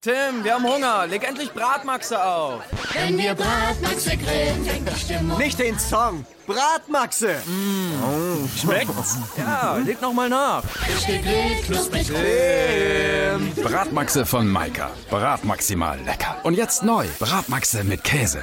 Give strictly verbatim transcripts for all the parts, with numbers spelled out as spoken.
Tim, wir haben Hunger. Leg endlich Bratmaxe auf. Wenn wir Bratmaxe grillen, fängt die Stimmung. Nicht den Song, Bratmaxe. Mm. Oh. Schmeckt's? Ja, leg noch mal nach. Frisch gegrillt, knusprig. Tim. Bratmaxe von Maika. Bratmaximal lecker. Und jetzt neu. Bratmaxe mit Käse.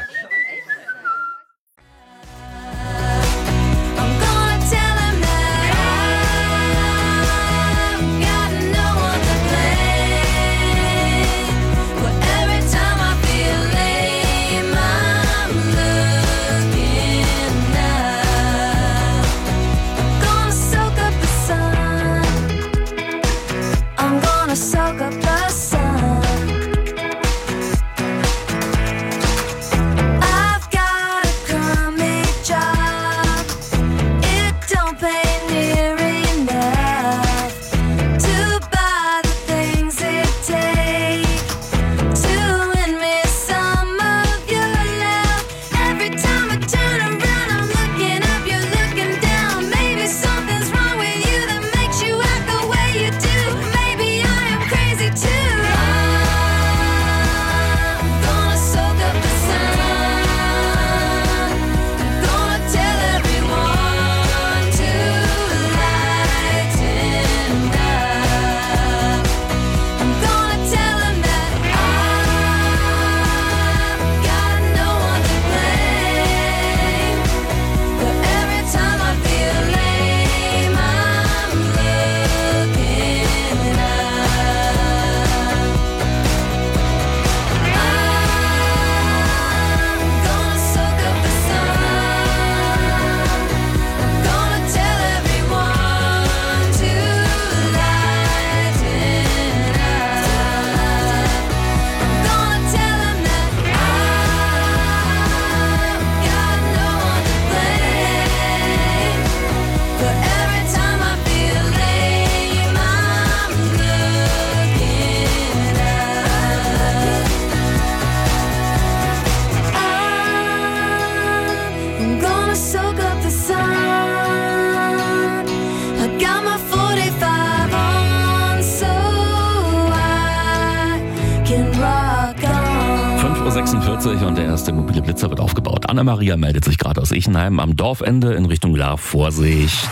sechsundvierzig und der erste mobile Blitzer wird aufgebaut. Anna-Maria meldet sich gerade aus Ichenheim am Dorfende in Richtung La. Vorsicht.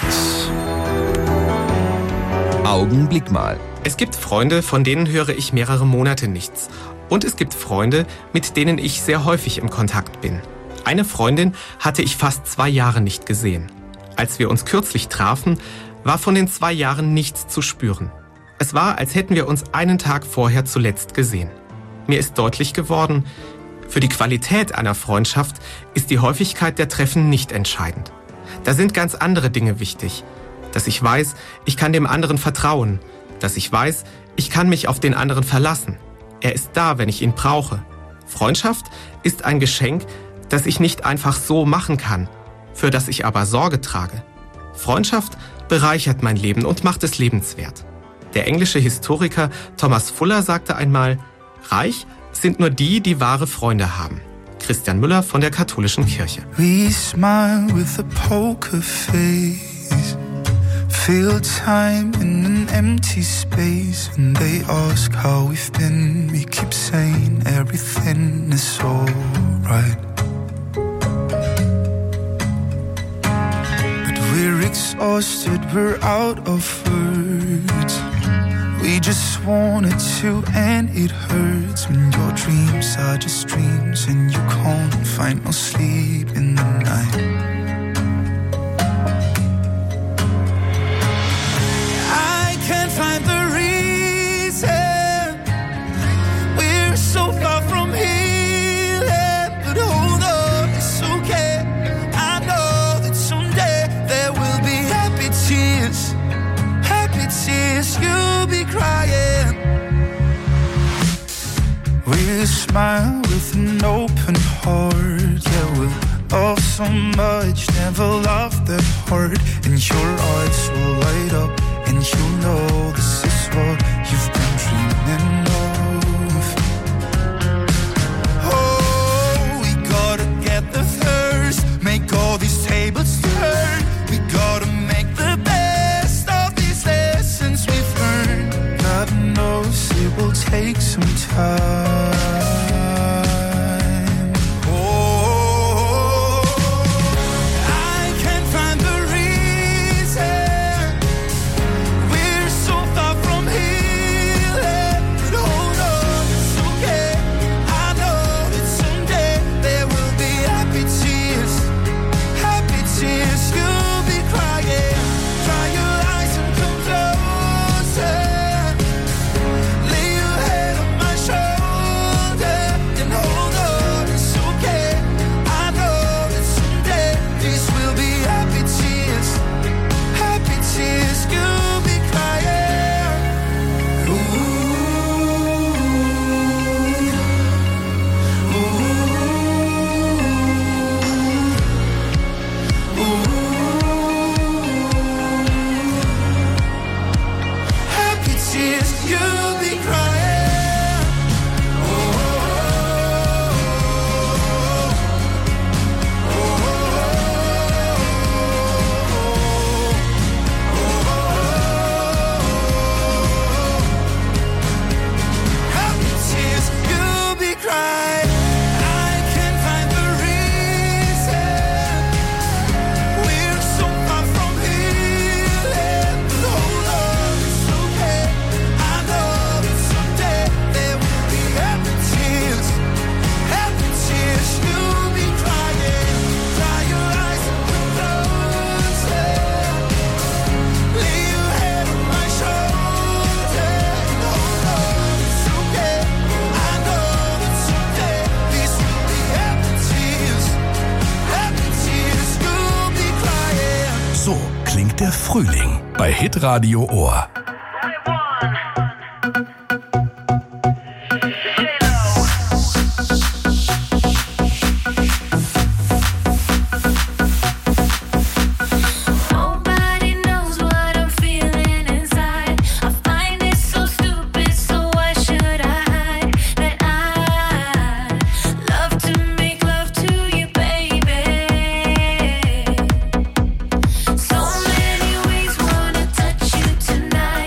Augenblick mal. Es gibt Freunde, von denen höre ich mehrere Monate nichts. Und es gibt Freunde, mit denen ich sehr häufig im Kontakt bin. Eine Freundin hatte ich fast zwei Jahre nicht gesehen. Als wir uns kürzlich trafen, war von den zwei Jahren nichts zu spüren. Es war, als hätten wir uns einen Tag vorher zuletzt gesehen. Mir ist deutlich geworden, für die Qualität einer Freundschaft ist die Häufigkeit der Treffen nicht entscheidend. Da sind ganz andere Dinge wichtig. Dass ich weiß, ich kann dem anderen vertrauen. Dass ich weiß, ich kann mich auf den anderen verlassen. Er ist da, wenn ich ihn brauche. Freundschaft ist ein Geschenk, das ich nicht einfach so machen kann, für das ich aber Sorge trage. Freundschaft bereichert mein Leben und macht es lebenswert. Der englische Historiker Thomas Fuller sagte einmal, reich sind nur die, die wahre Freunde haben. Christian Müller von der Katholischen Kirche. We smile with a poker face. Feel time in an empty space. And they ask how we've been. We keep saying everything is alright. But we're exhausted, we're out of words. We just wanted to, and it hurts when your dreams are just dreams and you can't find no sleep in the night. I can't find the reason we're so far from healing, but hold on, it's okay. I know that someday there will be happy tears, happy tears. You crying. We'll smile with an open heart. Yeah, we'll love so much, never love that hard. And your eyes will light up, and you know this is what you've been dreaming of. Oh, we gotta get the thirst, make all these tables turn. We gotta make the best of these lessons we've learned. God knows it will take some time. Oh, I can't find the reason we're so far from healing. But hold on, it's okay. I know that someday there will be happy tears, happy tears. You'll be crying. Dry your eyes and come closer. Lay your head on my shoulder and hold on, it's okay. I know that someday these will be happy tears, happy tears. You'll be crying. Ooh, ooh, ooh. Happy tears, you'll be crying. Oh, oh, happy tears, you'll be crying. I can't find the reason we're so far from healing. But hold on, it's okay. I know that someday there will be happy tears, happy tears. You'll be crying. Dry your eyes and look closer. Lay your head on my shoulder and hold on, it's okay. I know that someday these will be happy tears, happy tears. You'll be crying. So klingt der Frühling bei Hitradio Ohr. Nobody knows what I'm feeling inside. I find it so stupid, so why should I hide that I love to make love to you, baby? So many ways wanna touch you tonight.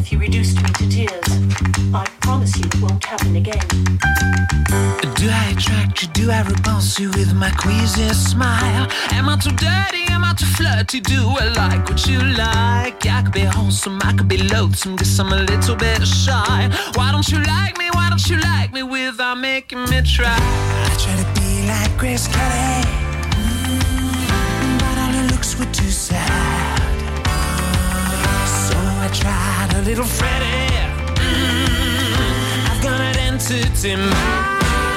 if you reduced me to tears. I promise you it won't happen again. Do I attract you? Do I repulse you with my queasy smile? Am I too dirty? Am I too flirty? Do I like what you like? I could be wholesome, I could be loathsome, guess I'm a little bit shy. Why don't you like me? Why don't you like me without making me try? I try to be like Grace Kelly, mm, but all her looks were too sad. So I tried a little Freddie. Mm, I've got an entity mind.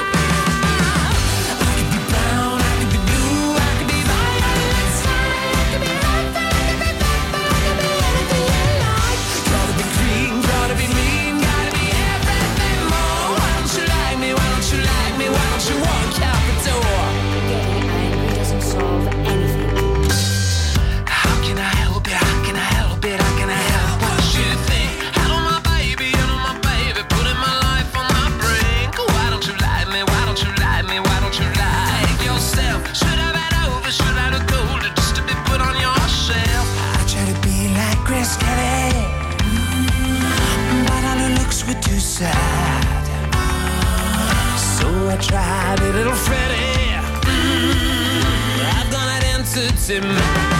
So I tried a little Freddie. Mm, I've got an entity mind.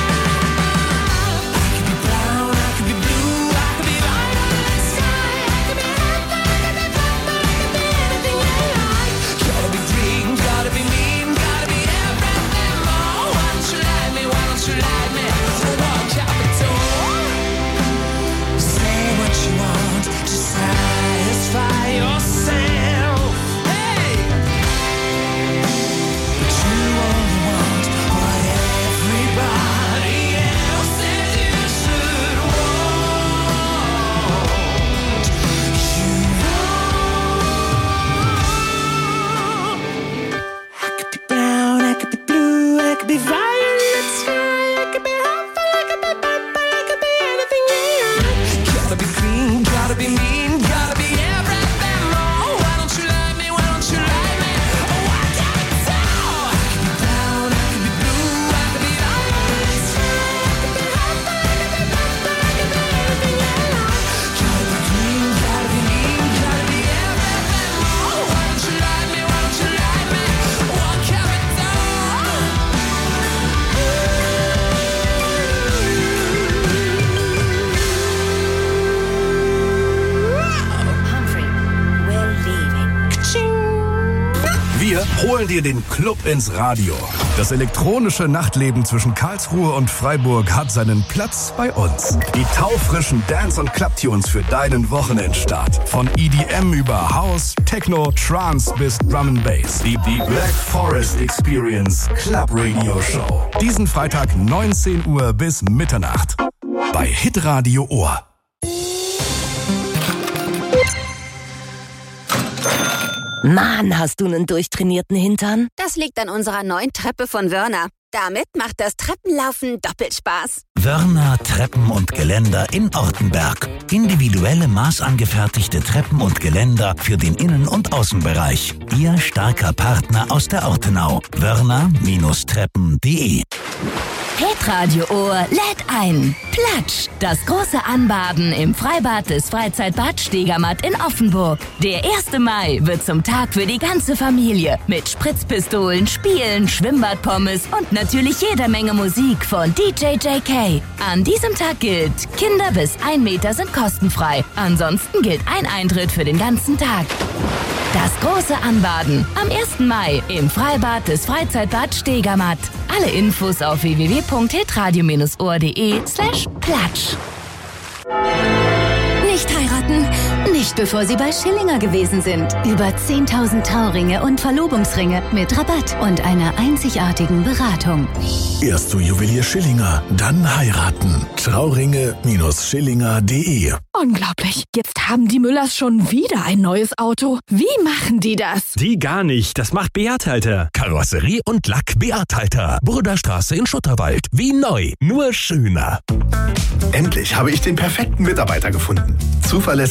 Holen dir den Club ins Radio. Das elektronische Nachtleben zwischen Karlsruhe und Freiburg hat seinen Platz bei uns. Die taufrischen Dance- und Clubtunes für deinen Wochenendstart. Von E D M über House, Techno, Trance bis Drum and Bass. Die, die Black Forest Experience Club Radio Show. Diesen Freitag neunzehn Uhr bis Mitternacht. Bei Hitradio Ohr. Mann, hast du einen durchtrainierten Hintern? Das liegt an unserer neuen Treppe von Wörner. Damit macht das Treppenlaufen doppelt Spaß. Wörner Treppen und Geländer in Ortenberg. Individuelle maßangefertigte Treppen und Geländer für den Innen- und Außenbereich. Ihr starker Partner aus der Ortenau. Wörner Treppen punkt de. Hitradio Ohr lädt ein. Platsch, das große Anbaden im Freibad des Freizeitbad Stegermatt in Offenburg. Der erste Mai wird zum Tag für die ganze Familie. Mit Spritzpistolen, Spielen, Schwimmbadpommes und natürlich jeder Menge Musik von D J J K. An diesem Tag gilt, Kinder bis ein Meter sind kostenfrei. Ansonsten gilt ein Eintritt für den ganzen Tag. Das große Anbaden am ersten Mai im Freibad des Freizeitbad Stegermatt. Alle Infos auf w w w punkt hitradio ohr punkt de slash Platsch. Nicht heiraten? Nicht bevor Sie bei Schillinger gewesen sind. Über zehntausend Trauringe und Verlobungsringe mit Rabatt und einer einzigartigen Beratung. Erst zu Juwelier Schillinger, dann heiraten. Trauringe Schillinger punkt de. Unglaublich. Jetzt haben die Müllers schon wieder ein neues Auto. Wie machen die das? Die gar nicht. Das macht Beat Halter. Karosserie und Lack Beat Halter. Burderstraße in Schutterwald. Wie neu, nur schöner. Endlich habe ich den perfekten Mitarbeiter gefunden. Zuverlässig